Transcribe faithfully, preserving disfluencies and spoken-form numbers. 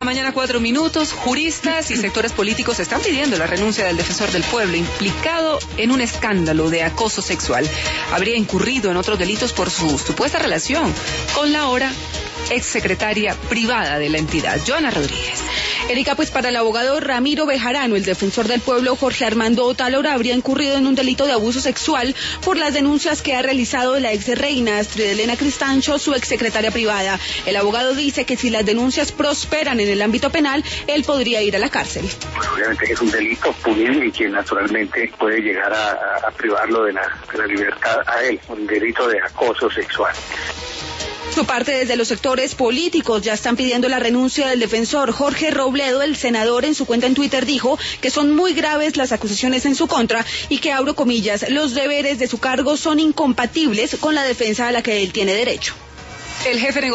Mañana cuatro minutos, juristas y sectores políticos están pidiendo la renuncia del defensor del pueblo implicado en un escándalo de acoso sexual. Habría incurrido en otros delitos por su supuesta relación con la ahora exsecretaria privada de la entidad, Joana Rodríguez. Erika, pues para el abogado Ramiro Bejarano, el defensor del pueblo Jorge Armando Otálora habría incurrido en un delito de abuso sexual por las denuncias que ha realizado la ex reina Astrid Elena Cristancho, su exsecretaria privada. El abogado dice que si las denuncias prosperan en el ámbito penal, él podría ir a la cárcel. Pues obviamente es un delito punible y que naturalmente puede llegar a, a privarlo de la, de la libertad a él, un delito de acoso sexual. Por su parte, desde los sectores políticos ya están pidiendo la renuncia del defensor. Jorge Robledo, el senador, en su cuenta en Twitter dijo que son muy graves las acusaciones en su contra y que, abro comillas, los deberes de su cargo son incompatibles con la defensa a la que él tiene derecho. El jefe